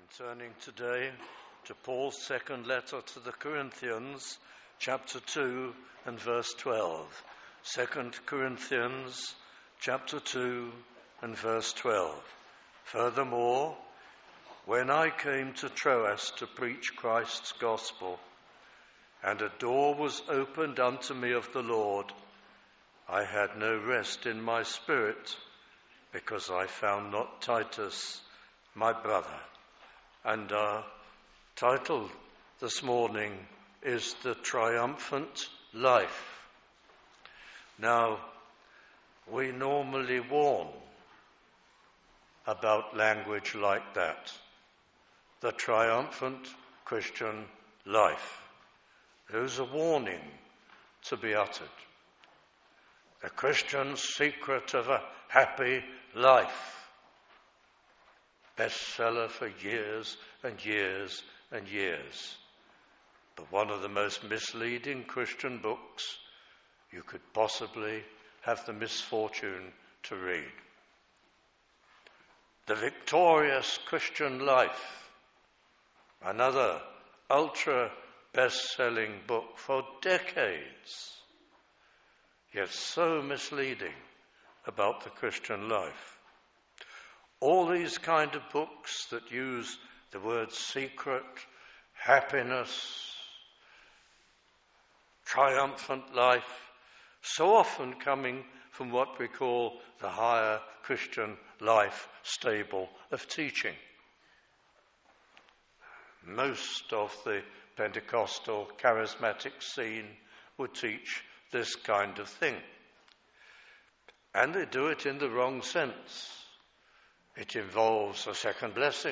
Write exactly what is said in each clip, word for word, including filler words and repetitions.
Turning today to Paul's second letter to the Corinthians, chapter two and verse twelve. Second Corinthians, chapter two and verse twelve. Furthermore, when I came to Troas to preach Christ's gospel, and a door was opened unto me of the Lord, I had no rest in my spirit, because I found not Titus, my brother. And our title this morning is The Triumphant Life. Now, we normally warn about language like that. The triumphant Christian life. There's a warning to be uttered. The Christian's secret of a happy life. Bestseller for years and years and years. But one of the most misleading Christian books you could possibly have the misfortune to read. The Victorious Christian Life, another ultra best-selling book for decades, yet so misleading about the Christian life. All these kind of books that use the word secret, happiness, triumphant life, so often coming from what we call the higher Christian life stable of teaching. Most of the Pentecostal charismatic scene would teach this kind of thing. And they do it in the wrong sense. It involves a second blessing,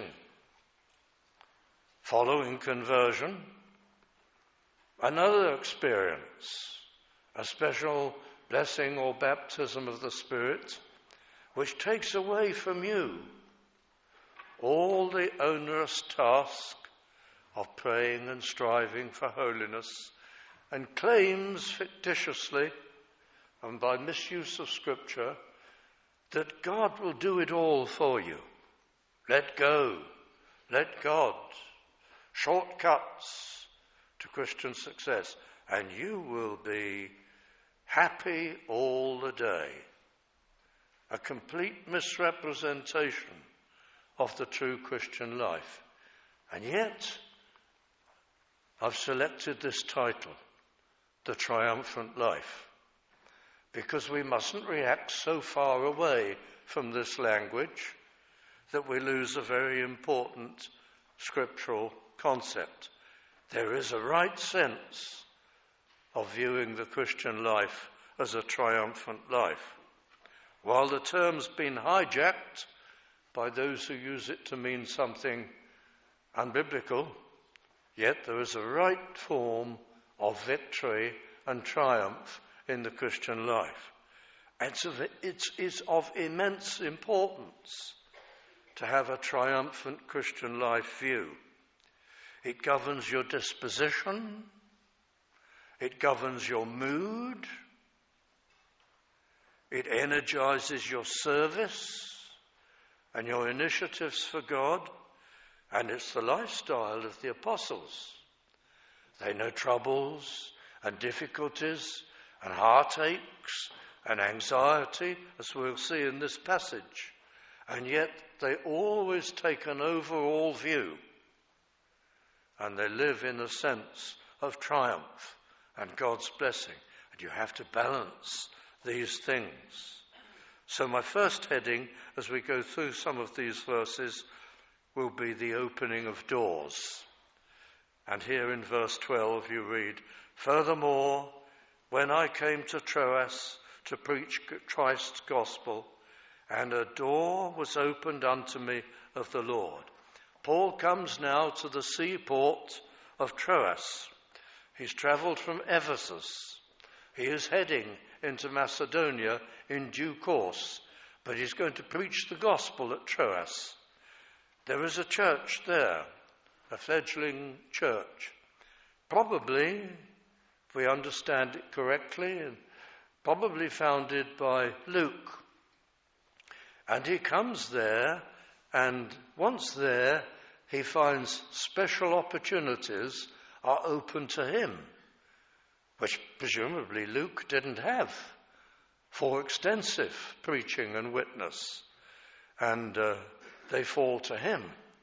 following conversion, another experience, a special blessing or baptism of the Spirit, which takes away from you all the onerous task of praying and striving for holiness, and claims fictitiously and by misuse of Scripture that God will do it all for you. Let go. Let God. Shortcuts to Christian success. And you will be happy all the day. A complete misrepresentation of the true Christian life. And yet, I've selected this title, The Triumphant Life, because we mustn't react so far away from this language that we lose a very important scriptural concept. There is a right sense of viewing the Christian life as a triumphant life. While the term's been hijacked by those who use it to mean something unbiblical, yet there is a right form of victory and triumph in the Christian life. And so it is of immense importance to have a triumphant Christian life view. It governs your disposition. It governs your mood. It energizes your service and your initiatives for God. And it's the lifestyle of the apostles. They know troubles and difficulties and heartaches and anxiety, as we'll see in this passage. And yet they always take an overall view, and they live in a sense of triumph and God's blessing. And you have to balance these things. So my first heading, as we go through some of these verses, will be the opening of doors. And here in verse twelve you read, Furthermore, when I came to Troas to preach Christ's gospel, and a door was opened unto me of the Lord. Paul comes now to the seaport of Troas. He's travelled from Ephesus. He is heading into Macedonia in due course, but he's going to preach the gospel at Troas. There is a church there, a fledgling church, probably, if we understand it correctly, and probably founded by Luke. And he comes there, and once there, he finds special opportunities are open to him, which presumably Luke didn't have, for extensive preaching and witness. And uh, they fall to him.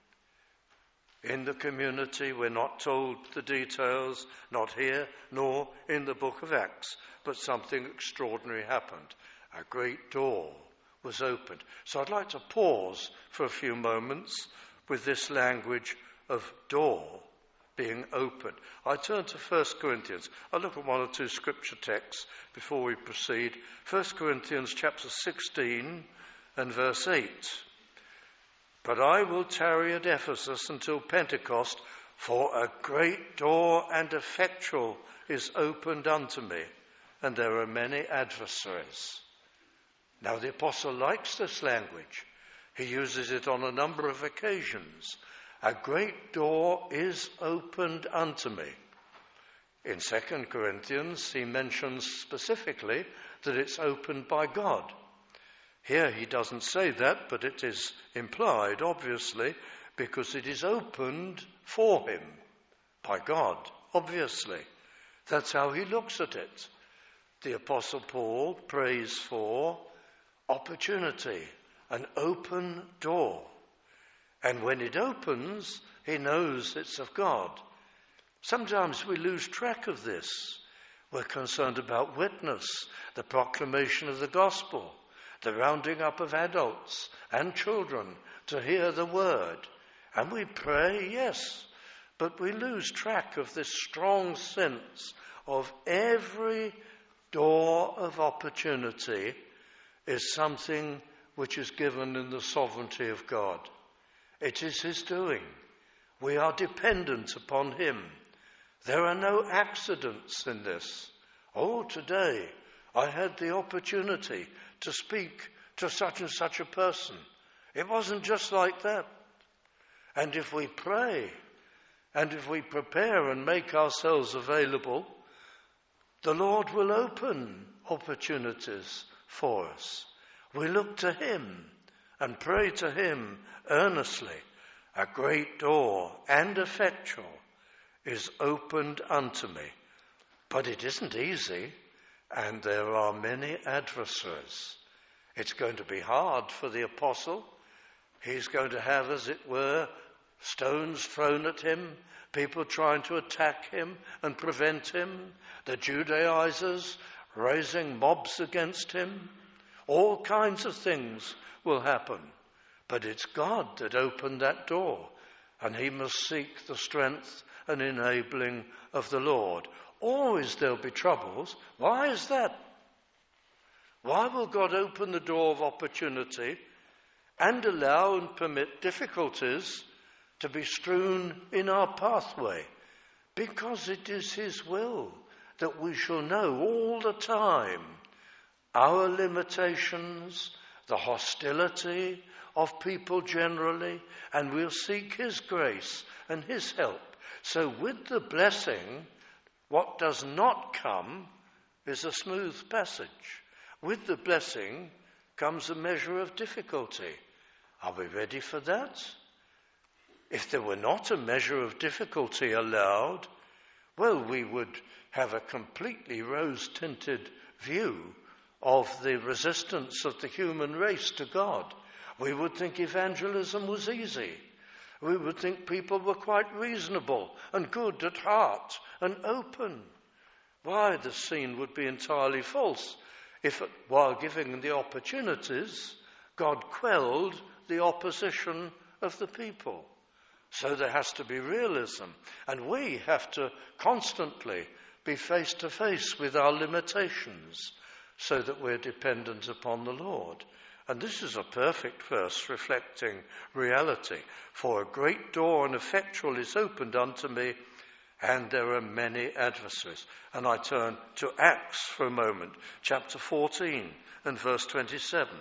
In the community, we're not told the details, not here, nor in the book of Acts, but something extraordinary happened. A great door was opened. So I'd like to pause for a few moments with this language of door being opened. I turn to First Corinthians. I'll look at one or two scripture texts before we proceed. First Corinthians chapter sixteen and verse eight. But I will tarry at Ephesus until Pentecost, for a great door and effectual is opened unto me, and there are many adversaries. Now the apostle likes this language. He uses it on a number of occasions. A great door is opened unto me. In Second Corinthians, he mentions specifically that it's opened by God. Here he doesn't say that, but it is implied, obviously, because it is opened for him by God, obviously. That's how he looks at it. The Apostle Paul prays for opportunity, an open door. And when it opens, he knows it's of God. Sometimes we lose track of this. We're concerned about witness, the proclamation of the gospel, the rounding up of adults and children to hear the word. And we pray, yes, but we lose track of this strong sense of every door of opportunity is something which is given in the sovereignty of God. It is his doing. We are dependent upon him. There are no accidents in this. Oh, today I had the opportunity to speak to such and such a person. It wasn't just like that. And if we pray, and if we prepare and make ourselves available, the Lord will open opportunities for us. We look to him and pray to him earnestly. A great door and effectual is opened unto me. But it isn't easy, and there are many adversaries. It's going to be hard for the apostle. He's going to have, as it were, stones thrown at him, people trying to attack him and prevent him, the Judaizers raising mobs against him. All kinds of things will happen. But it's God that opened that door, and he must seek the strength and enabling of the Lord. Always there'll be troubles. Why is that? Why will God open the door of opportunity and allow and permit difficulties to be strewn in our pathway? Because it is his will that we shall know all the time our limitations, the hostility of people generally, and we'll seek his grace and his help. So with the blessing, what does not come is a smooth passage. With the blessing comes a measure of difficulty. Are we ready for that? If there were not a measure of difficulty allowed, well, we would have a completely rose-tinted view of the resistance of the human race to God. We would think evangelism was easy. We would think people were quite reasonable and good at heart and open. Why, the scene would be entirely false if, while giving the opportunities, God quelled the opposition of the people. So there has to be realism, and we have to constantly be face to face with our limitations so that we're dependent upon the Lord. And this is a perfect verse reflecting reality. For a great door and effectual is opened unto me, and there are many adversaries. And I turn to Acts for a moment, chapter fourteen and verse twenty-seven.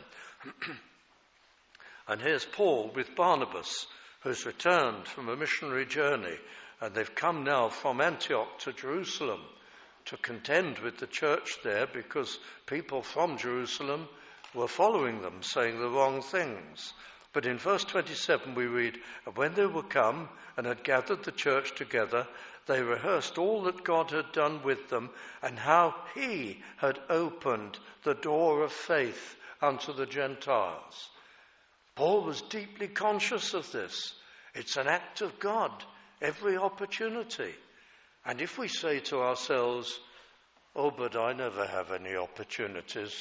And here's Paul with Barnabas, who's returned from a missionary journey, and they've come now from Antioch to Jerusalem to contend with the church there because people from Jerusalem were following them, saying the wrong things. But in verse twenty-seven we read, "And when they were come and had gathered the church together, they rehearsed all that God had done with them, and how he had opened the door of faith unto the Gentiles." Paul was deeply conscious of this. It's an act of God, every opportunity. And if we say to ourselves, "Oh, but I never have any opportunities.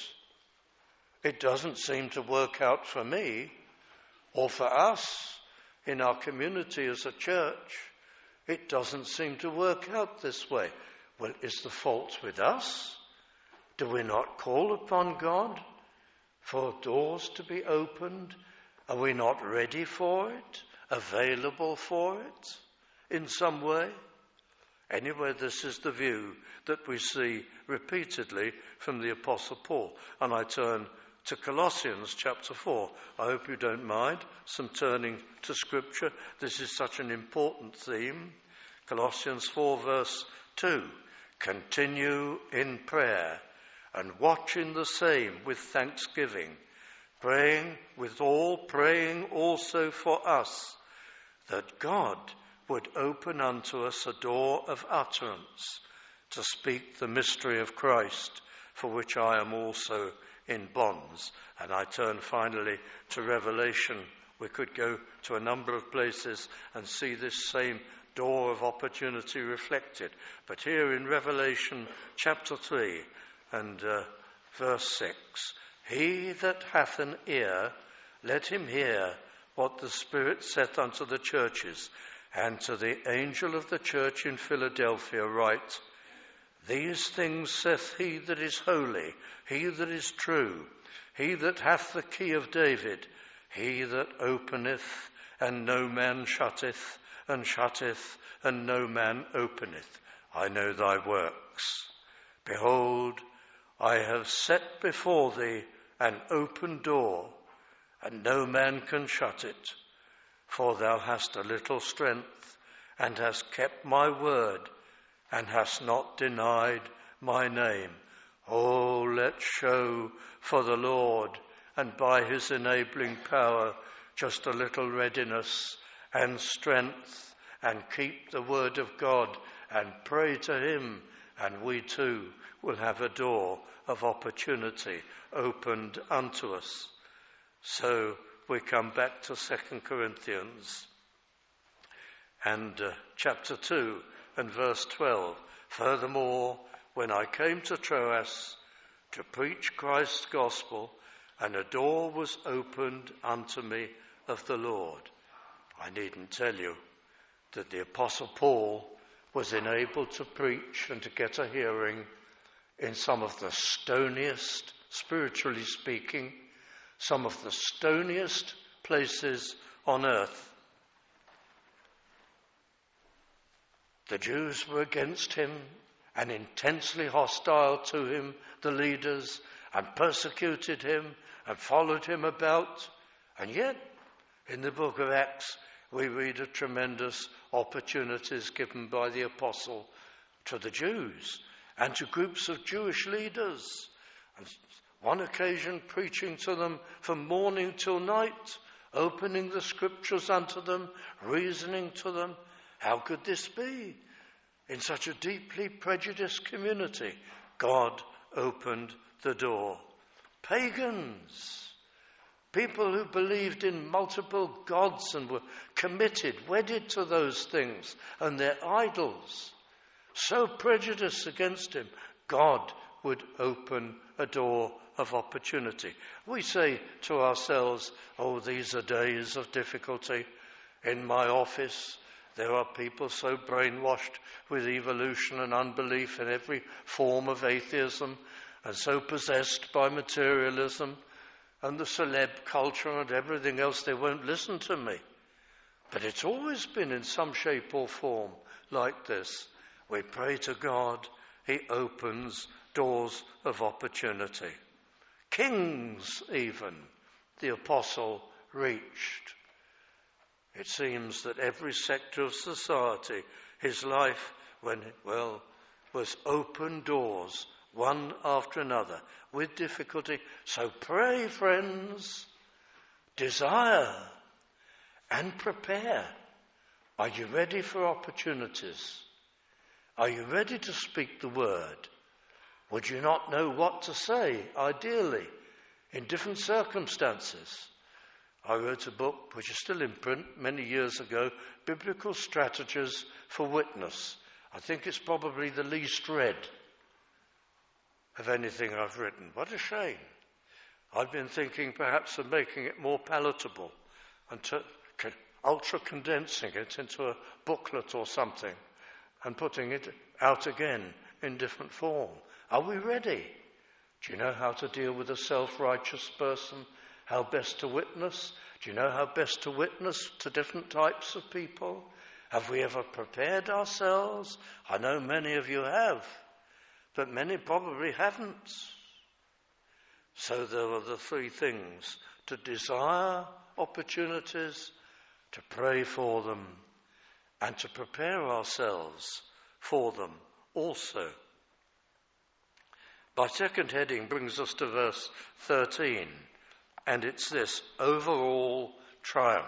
It doesn't seem to work out for me," or for us in our community as a church, "It doesn't seem to work out this way." Well, is the fault with us? Do we not call upon God for doors to be opened? Are we not ready for it, available for it in some way? Anyway, this is the view that we see repeatedly from the Apostle Paul. And I turn to Colossians chapter four. I hope you don't mind some turning to Scripture. This is such an important theme. Colossians four verse two. "Continue in prayer and watching the same with thanksgiving, praying with all, praying also for us, that God would open unto us a door of utterance to speak the mystery of Christ, for which I am also in bonds." And I turn finally to Revelation. We could go to a number of places and see this same door of opportunity reflected. But here in Revelation chapter three and uh, verse six, "He that hath an ear, let him hear what the Spirit saith unto the churches. And to the angel of the church in Philadelphia write, These things saith he that is holy, he that is true, he that hath the key of David, he that openeth, and no man shutteth, and shutteth, and no man openeth. I know thy works. Behold, I have set before thee an open door, and no man can shut it. For thou hast a little strength, and hast kept my word, and hast not denied my name. Oh, let's show for the Lord, and by his enabling power, just a little readiness and strength, and keep the word of God, and pray to him, and we too will have a door of opportunity opened unto us. So we come back to Second Corinthians and uh, chapter two and verse twelve. "Furthermore, when I came to Troas to preach Christ's gospel, and a door was opened unto me of the Lord." I needn't tell you that the Apostle Paul was enabled to preach and to get a hearing in some of the stoniest, spiritually speaking, some of the stoniest places on earth. The Jews were against him and intensely hostile to him, the leaders, and persecuted him and followed him about. And yet, in the book of Acts, we read of tremendous opportunities given by the apostle to the Jews and to groups of Jewish leaders. And one occasion preaching to them from morning till night, opening the scriptures unto them, reasoning to them. How could this be? In such a deeply prejudiced community, God opened the door. Pagans, people who believed in multiple gods and were committed, wedded to those things and their idols, so prejudiced against him, God would open a door of opportunity. We say to ourselves, oh, these are days of difficulty. In my office, there are people so brainwashed with evolution and unbelief in every form of atheism, and so possessed by materialism and the celeb culture and everything else, they won't listen to me. But it's always been in some shape or form like this. We pray to God, he opens doors of opportunity. Kings even, the apostle reached. It seems that every sector of society, his life, when well, was open doors, one after another, with difficulty. So pray, friends. desire and prepare. Are you ready for opportunities? Are you ready to speak the word? Would you not know what to say, ideally, in different circumstances? I wrote a book, which is still in print, many years ago, Biblical Strategies for Witness. I think it's probably the least read of anything I've written. What a shame. I've been thinking perhaps of making it more palatable and to, ultra-condensing it into a booklet or something and putting it out again in different form. Are we ready? Do you know how to deal with a self-righteous person? How best to witness? Do you know how best to witness to different types of people? Have we ever prepared ourselves? I know many of you have, but many probably haven't. So there are the three things: to desire opportunities, to pray for them, and to prepare ourselves for them also. My second heading brings us to verse thirteen, and it's this: overall triumph.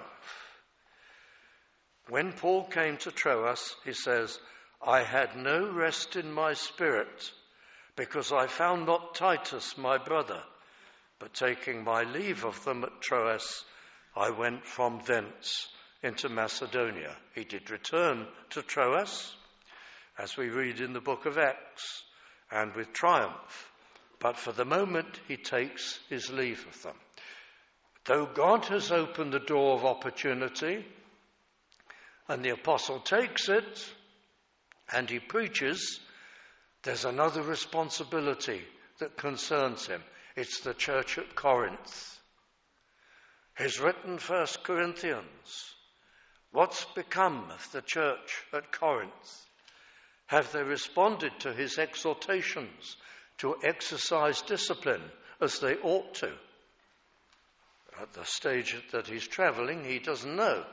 When Paul came to Troas, he says, I had no rest in my spirit, because I found not Titus my brother, but taking my leave of them at Troas, I went from thence into Macedonia. He did return to Troas, as we read in the book of Acts, and with triumph. But for the moment, he takes his leave of them. Though God has opened the door of opportunity, and the apostle takes it, and he preaches, there's another responsibility that concerns him. It's the church at Corinth. He's written First Corinthians. What's become of the church at Corinth? Have they responded to his exhortations to exercise discipline as they ought to? At the stage that he's travelling, he doesn't know.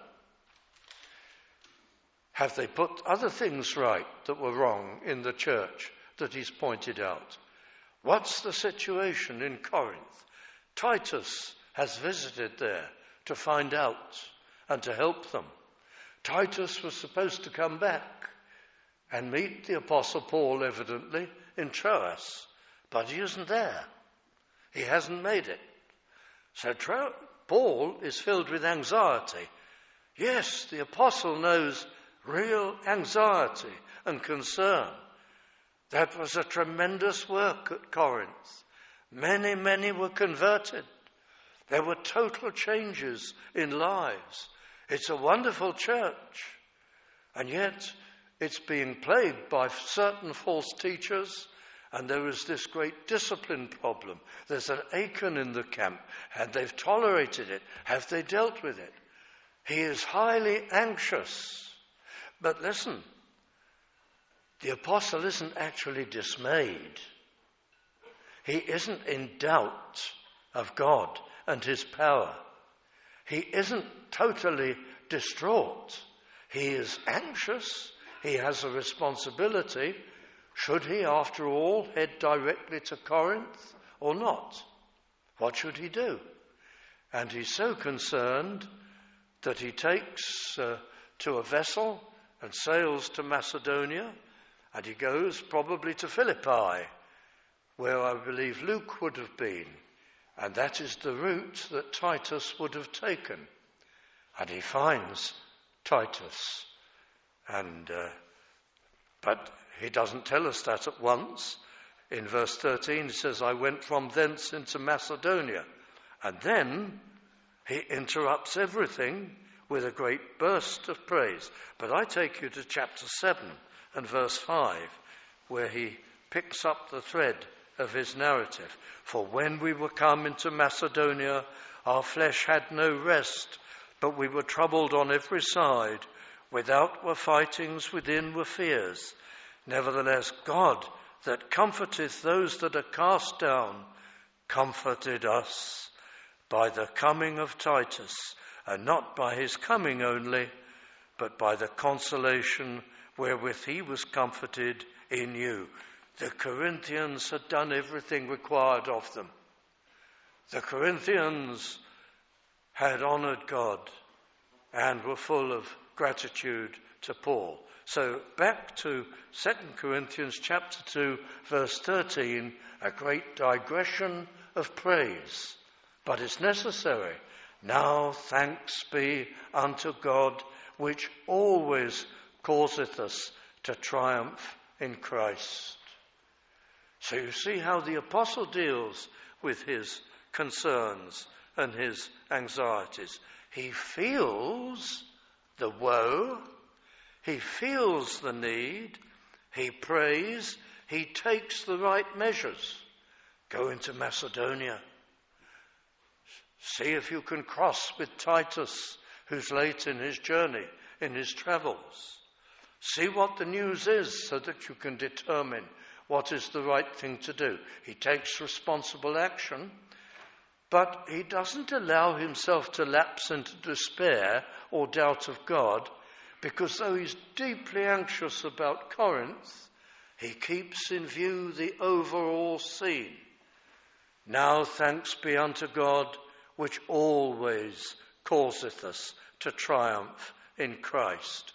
Have they put other things right that were wrong in the church that he's pointed out? What's the situation in Corinth? Titus has visited there to find out and to help them. Titus was supposed to come back and meet the Apostle Paul, evidently, in Troas, but he isn't there. He hasn't made it. So Tro- Paul is filled with anxiety. Yes, the Apostle knows real anxiety and concern. That was a tremendous work at Corinth. Many, many were converted. There were total changes in lives. It's a wonderful church. And yet it's being plagued by certain false teachers, and there is this great discipline problem. There's an Achan in the camp, and they've tolerated it. Have they dealt with it? He is highly anxious. But listen, the apostle isn't actually dismayed. He isn't in doubt of God and his power. He isn't totally distraught. He is anxious. He has a responsibility. Should he, after all, head directly to Corinth or not? What should he do? And he's so concerned that he takes uh, to a vessel and sails to Macedonia, and he goes probably to Philippi, where I believe Luke would have been, and that is the route that Titus would have taken. And he finds Titus, and uh, but he doesn't tell us that at once. In verse thirteen, he says, I went from thence into Macedonia. And then he interrupts everything with a great burst of praise. But I take you to chapter seven and verse five, where he picks up the thread of his narrative. For when we were come into Macedonia, our flesh had no rest, but we were troubled on every side. Without were fightings, within were fears. Nevertheless, God, that comforteth those that are cast down, comforted us by the coming of Titus, and not by his coming only, but by the consolation wherewith he was comforted in you. The Corinthians had done everything required of them. The Corinthians had honoured God and were full of gratitude to Paul. So back to Second Corinthians chapter two, verse thirteen, a great digression of praise. But it's necessary. Now thanks be unto God, which always causeth us to triumph in Christ. So you see how the apostle deals with his concerns and his anxieties. He feels the woe, he feels the need, he prays, he takes the right measures. Go into Macedonia. See if you can cross with Titus, who's late in his journey, in his travels. See what the news is so that you can determine what is the right thing to do. He takes responsible action, but he doesn't allow himself to lapse into despair or doubt of God, because though he's deeply anxious about Corinth, he keeps in view the overall scene. Now thanks be unto God, which always causeth us to triumph in Christ.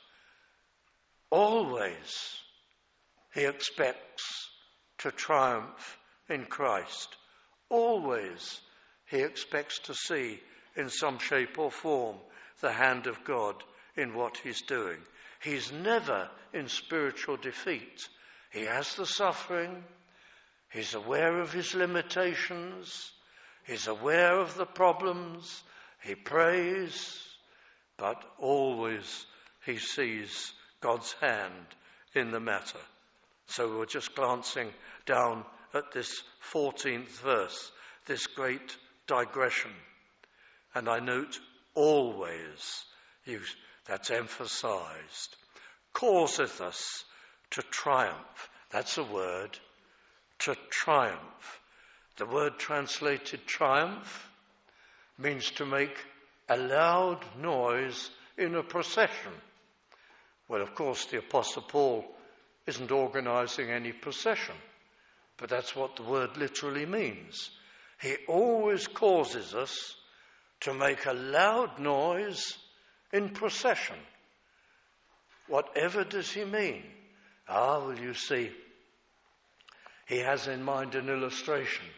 Always he expects to triumph in Christ. Always he expects to see in some shape or form the hand of God in what he's doing. He's never in spiritual defeat. He has the suffering. He's aware of his limitations. He's aware of the problems. He prays, but always he sees God's hand in the matter. So we're just glancing down at this fourteenth verse, this great digression. And I note always, that's emphasized, causeth us to triumph. That's a word, to triumph. The word translated triumph means to make a loud noise in a procession. Well, of course, the Apostle Paul isn't organizing any procession, but that's what the word literally means. He always causes us to make a loud noise in procession. Whatever does he mean? Ah, well, you see, he has in mind an illustration.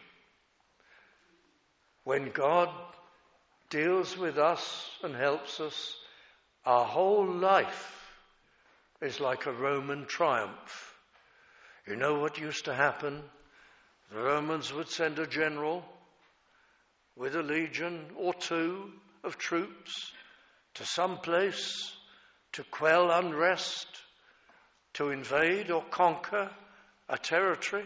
When God deals with us and helps us, our whole life is like a Roman triumph. You know what used to happen? The Romans would send a general with a legion or two of troops to some place to quell unrest, to invade or conquer a territory,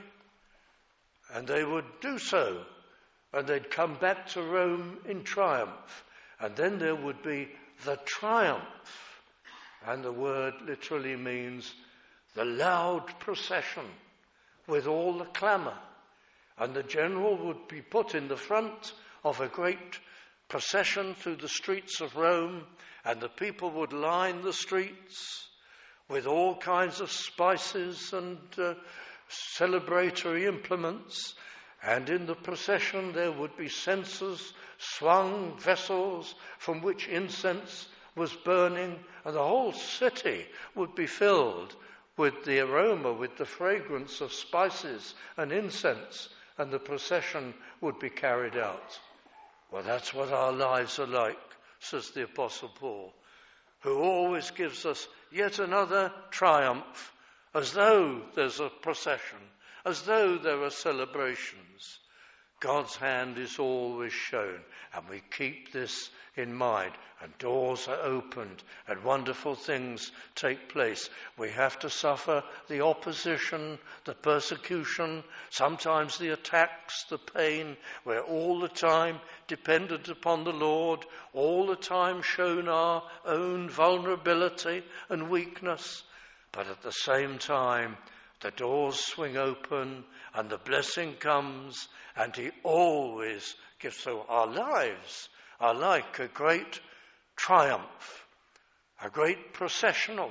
and they would do so, and they'd come back to Rome in triumph, and then there would be the triumph. And the word literally means the loud procession with all the clamour. And the general would be put in the front of a great procession through the streets of Rome, and the people would line the streets with all kinds of spices and uh, celebratory implements. And in the procession there would be censers, swung vessels from which incense was burning, and the whole city would be filled with the aroma, with the fragrance of spices and incense, and the procession would be carried out. Well, that's what our lives are like, says the Apostle Paul, who always gives us yet another triumph, as though there's a procession, as though there are celebrations. God's hand is always shown, and we keep this in mind, and doors are opened, and wonderful things take place. We have to suffer the opposition, the persecution, sometimes the attacks, the pain. We're all the time dependent upon the Lord, all the time shown our own vulnerability and weakness, but at the same time, the doors swing open and the blessing comes, and he always gives. So our lives are like a great triumph, a great processional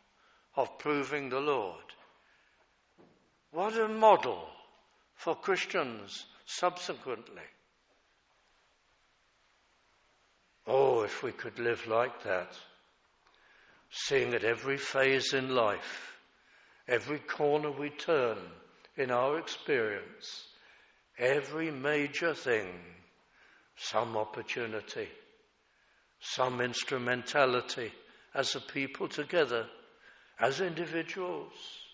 of proving the Lord. What a model for Christians subsequently. if we could live like that, seeing at every phase in life, every corner we turn in our experience, every major thing, some opportunity, some instrumentality as a people together, as individuals,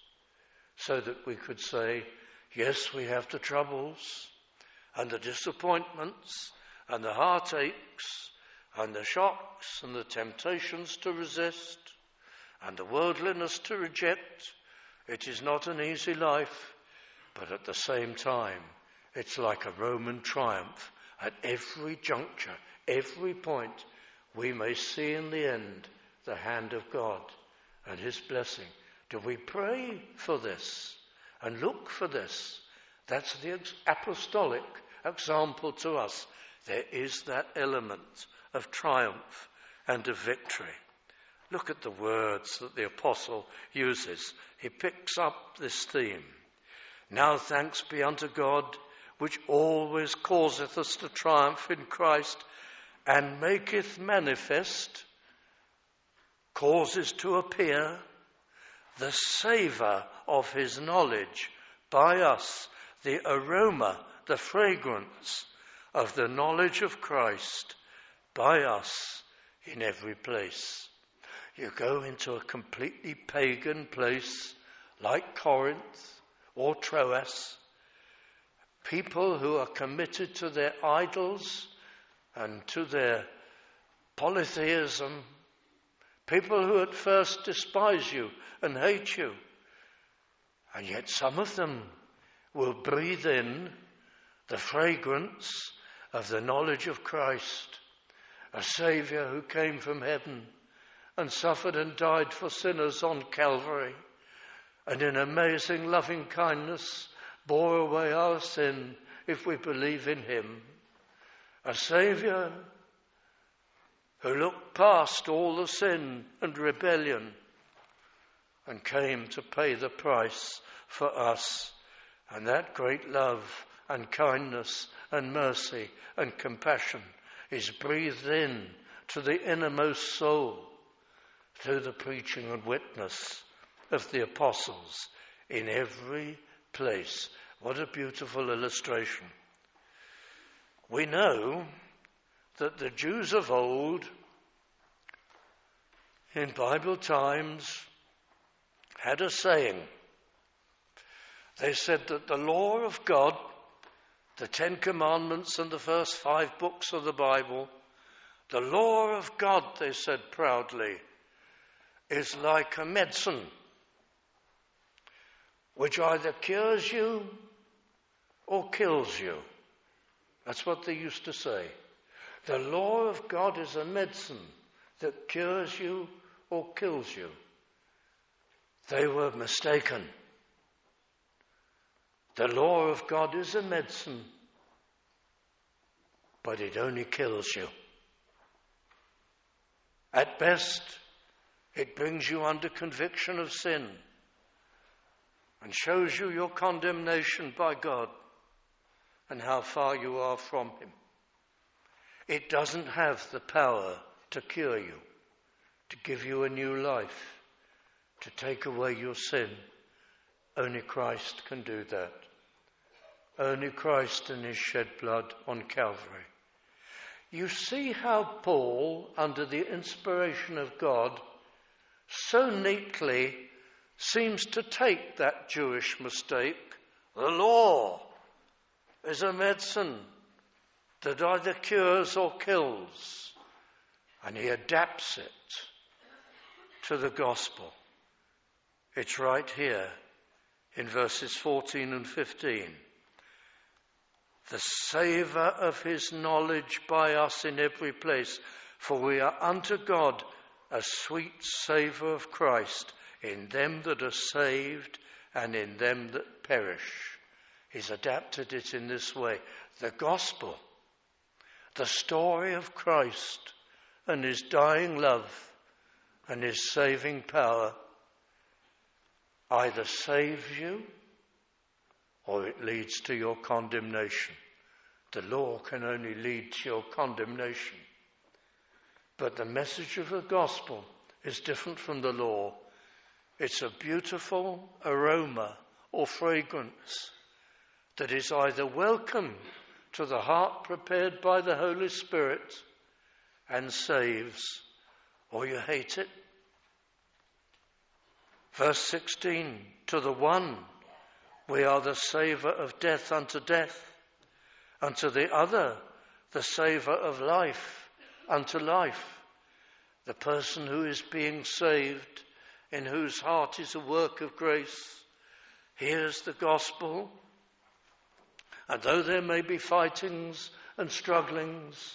so that we could say, yes, we have the troubles and the disappointments and the heartaches and the shocks and the temptations to resist and the worldliness to reject. It is not an easy life, but at the same time, it's like a Roman triumph. At every juncture, every point, we may see in the end the hand of God and his blessing. Do we pray for this and look for this? That's the apostolic example to us. There is that element of triumph and of victory. Look at the words that the apostle uses. He picks up this theme. Now thanks be unto God, which always causeth us to triumph in Christ, and maketh manifest, causes to appear, the savour of his knowledge by us, the aroma, the fragrance of the knowledge of Christ by us in every place. You go into a completely pagan place like Corinth or Troas, people who are committed to their idols and to their polytheism, people who at first despise you and hate you, and yet some of them will breathe in the fragrance of the knowledge of Christ, a Saviour who came from heaven and suffered and died for sinners on Calvary, and in amazing loving kindness bore away our sin if we believe in him. A Saviour who looked past all the sin and rebellion and came to pay the price for us. And that great love and kindness and mercy and compassion is breathed in to the innermost soul through the preaching and witness of the apostles in every place. What a beautiful illustration. We know that the Jews of old, in Bible times, had a saying. They said that the law of God, the Ten Commandments and the first five books of the Bible, the law of God, they said proudly, is like a medicine which either cures you or kills you. That's what they used to say. The law of God is a medicine that cures you or kills you. They were mistaken. The law of God is a medicine, but it only kills you. At best, it brings you under conviction of sin and shows you your condemnation by God and how far you are from him. It doesn't have the power to cure you, to give you a new life, to take away your sin. Only Christ can do that. Only Christ and his shed blood on Calvary. You see how Paul, under the inspiration of God, so neatly seems to take that Jewish mistake. The law is a medicine that either cures or kills, and he adapts it to the gospel. It's right here in verses fourteen and fifteen. The savour of his knowledge by us in every place, for we are unto God a sweet savour of Christ in them that are saved and in them that perish. He's adapted it in this way. The gospel, the story of Christ and his dying love and his saving power either saves you or it leads to your condemnation. The law can only lead to your condemnation. But the message of the gospel is different from the law. It's a beautiful aroma or fragrance that is either welcome to the heart prepared by the Holy Spirit and saves, or you hate it. Verse sixteen, to the one we are the savour of death unto death, and to the other the savour of life unto life. The person who is being saved, in whose heart is a work of grace, hears the gospel, and though there may be fightings and strugglings,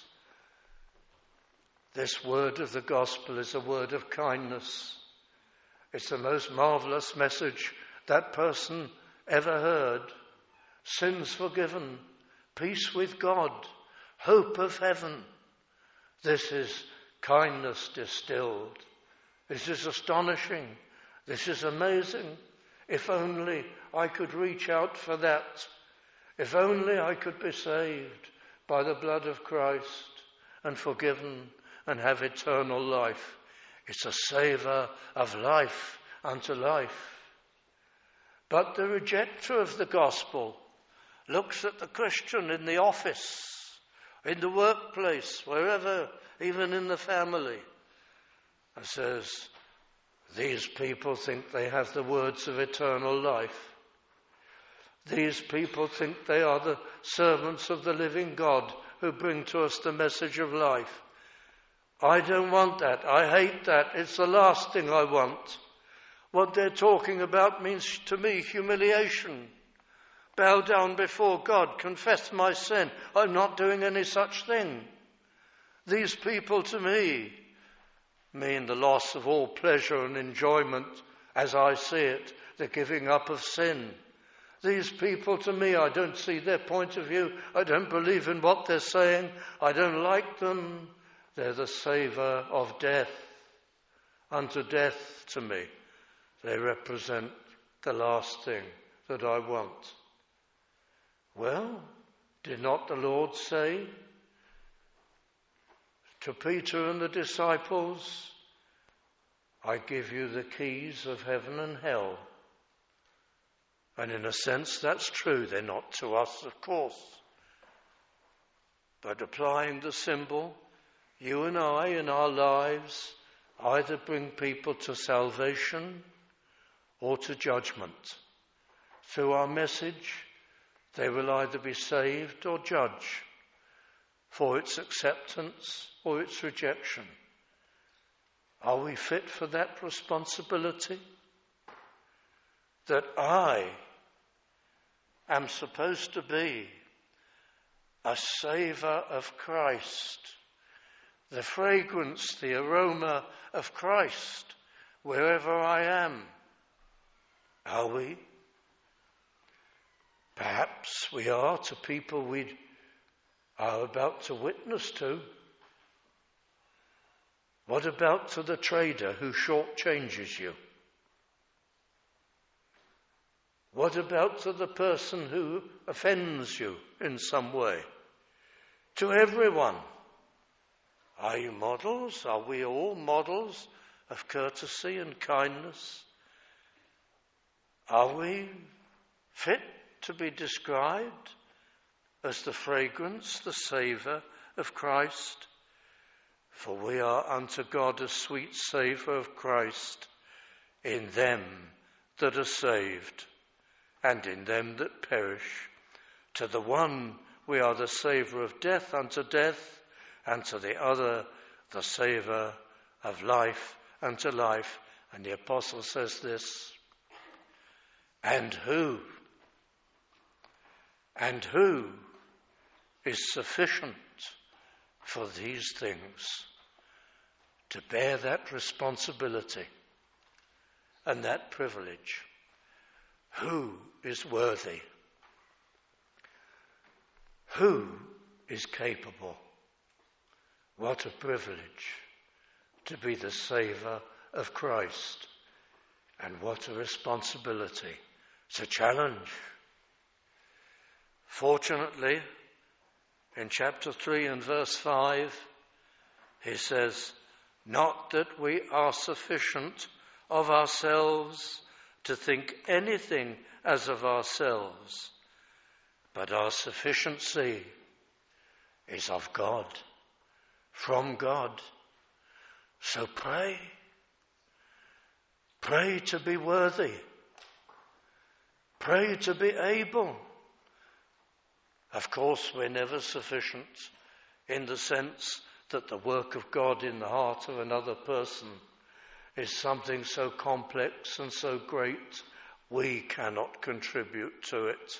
this word of the gospel is a word of kindness. It's the most marvellous message that person ever heard. Sins forgiven, peace with God, hope of heaven. This is kindness distilled. This is astonishing. This is amazing. If only I could reach out for that. If only I could be saved by the blood of Christ and forgiven and have eternal life. It's a savour of life unto life. But the rejecter of the gospel looks at the Christian in the office, in the workplace, wherever, even in the family, and says, these people think they have the words of eternal life. These people think they are the servants of the living God who bring to us the message of life. I don't want that. I hate that. It's the last thing I want. What they're talking about means to me humiliation. Bow down before God, confess my sin. I'm not doing any such thing. These people to me mean the loss of all pleasure and enjoyment as I see it, the giving up of sin. These people to me, I don't see their point of view. I don't believe in what they're saying. I don't like them. They're the savour of death unto death to me. They represent the last thing that I want. Well, did not the Lord say to Peter and the disciples, I give you the keys of heaven and hell? And in a sense that's true. They're not to us, of course. But applying the symbol, you and I in our lives either bring people to salvation or to judgment. Through our message, they will either be saved or judged for its acceptance or its rejection. Are we fit for that responsibility? That I am supposed to be a savour of Christ, the fragrance, the aroma of Christ, wherever I am. Are we? Perhaps we are to people we are about to witness to. What about to the trader who shortchanges you? What about to the person who offends you in some way? To everyone. Are you models? Are we all models of courtesy and kindness? Are we fit to be described as the fragrance, the savour of Christ? For we are unto God a sweet savour of Christ in them that are saved and in them that perish. To the one we are the savour of death unto death, and to the other the savour of life unto life. And the apostle says this, and who, and who is sufficient for these things, to bear that responsibility and that privilege? Who is worthy? Who is capable? What a privilege to be the savour of Christ, and what a responsibility. It's a challenge. Fortunately, in chapter three and verse five, He says, not that we are sufficient of ourselves to think anything as of ourselves, but our sufficiency is of God, from God. So pray. Pray to be worthy. Pray to be able. Of course, we're never sufficient in the sense that the work of God in the heart of another person is something so complex and so great, we cannot contribute to it.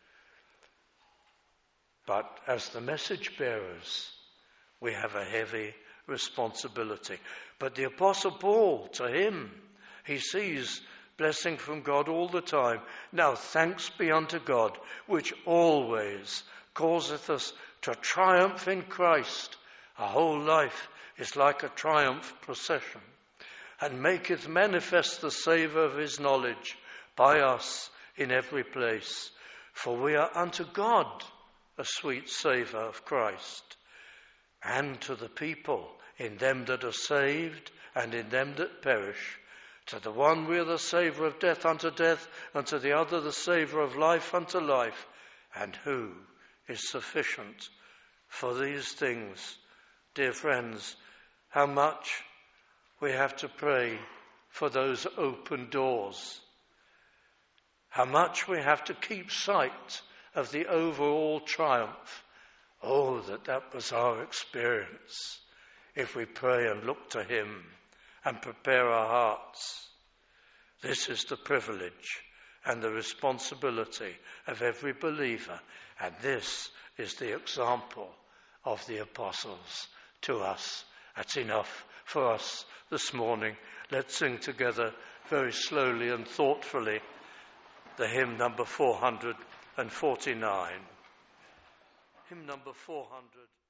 But as the message bearers, we have a heavy responsibility. But the Apostle Paul, to him, he sees blessing from God all the time. Now thanks be unto God, which always causeth us to triumph in Christ. Our whole life is like a triumph procession, and maketh manifest the savour of his knowledge by us in every place. For we are unto God a sweet savour of Christ, and to the people, in them that are saved and in them that perish. To the one we are the savour of death unto death, and to the other the savour of life unto life. And who is sufficient for these things? Dear friends, how much we have to pray for those open doors. How much we have to keep sight of the overall triumph. Oh, that that was our experience if we pray and look to him and prepare our hearts. This is the privilege and the responsibility of every believer, and this is the example of the apostles to us. That's enough for us this morning. Let's sing together very slowly and thoughtfully the hymn number four hundred forty-nine. Hymn number four hundred